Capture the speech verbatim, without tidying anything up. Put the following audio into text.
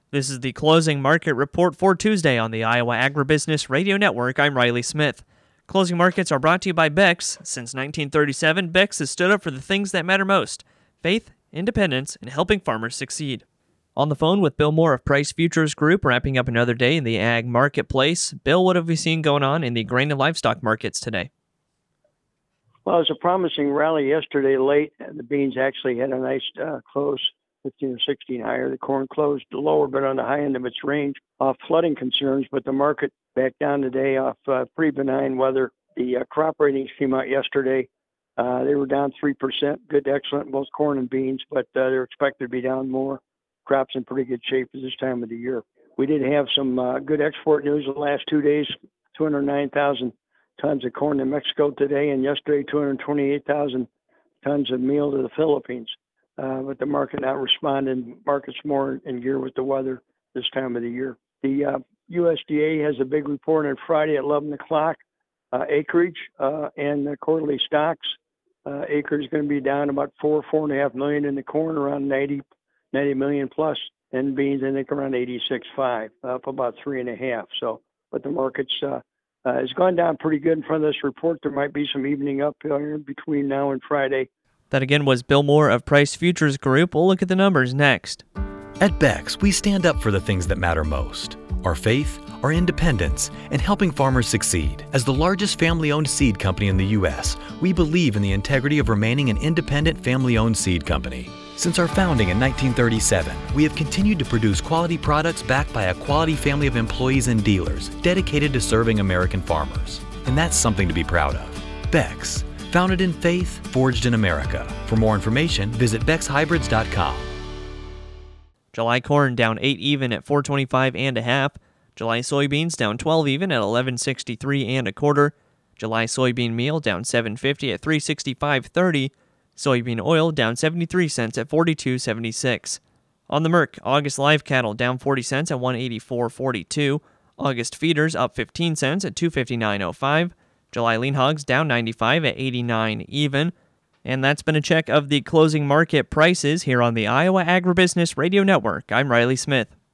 This is the closing market report for Tuesday on the Iowa Agribusiness Radio Network. I'm Riley Smith. Closing markets are brought to you by Bex. Since nineteen thirty-seven, Bex has stood up for the things that matter most: faith, independence, and helping farmers succeed. On the phone with Bill Moore of Price Futures Group, wrapping up another day in the ag marketplace. Bill, what have we seen going on in the grain and livestock markets today? Well, it was a promising rally yesterday late. The beans actually had a nice uh, close, fifteen or sixteen higher. The corn closed lower, but on the high end of its range off flooding concerns. But the market back down today off uh, pretty benign weather. The uh, crop ratings came out yesterday. Uh, they were down three percent, good to excellent, both corn and beans, but uh, they're expected to be down more. Crops in pretty good shape at this time of the year. We did have some uh, good export news the last two days, two hundred nine thousand tons of corn to Mexico today, and yesterday two hundred twenty-eight thousand tons of meal to the Philippines. Uh, but the market not responding. Market's more in gear with the weather this time of the year. The uh, U S D A has a big report on Friday at eleven o'clock. Uh, acreage uh, and the quarterly stocks. Uh, acreage is going to be down about four, four and a half million in the corn, around ninety, ninety million plus, and beans I think around eighty-six point five, up about three and a half. So, but the market's uh, uh, has gone down pretty good in front of this report. There might be some evening up here between now and Friday. That again was Bill Moore of Price Futures Group. We'll look at the numbers next. At Bex, we stand up for the things that matter most: our faith, our independence, and helping farmers succeed. As the largest family-owned seed company in the U S, we believe in the integrity of remaining an independent family-owned seed company. Since our founding in nineteen thirty-seven, we have continued to produce quality products backed by a quality family of employees and dealers dedicated to serving American farmers. And that's something to be proud of. Bex, founded in faith, forged in America. For more information, visit bex hybrids dot com. July corn down eight even at four twenty-five and a half. July soybeans down twelve even at eleven sixty-three and a quarter. July soybean meal down seven fifty at three sixty-five thirty. Soybean oil down seventy-three cents at forty-two seventy-six. On the Merc, August live cattle down forty cents at one eighty-four forty-two. August feeders up fifteen cents at two fifty-nine oh five. July lean hogs down ninety-five at eighty-nine even. And that's been a check of the closing market prices here on the Iowa Agribusiness Radio Network. I'm Riley Smith.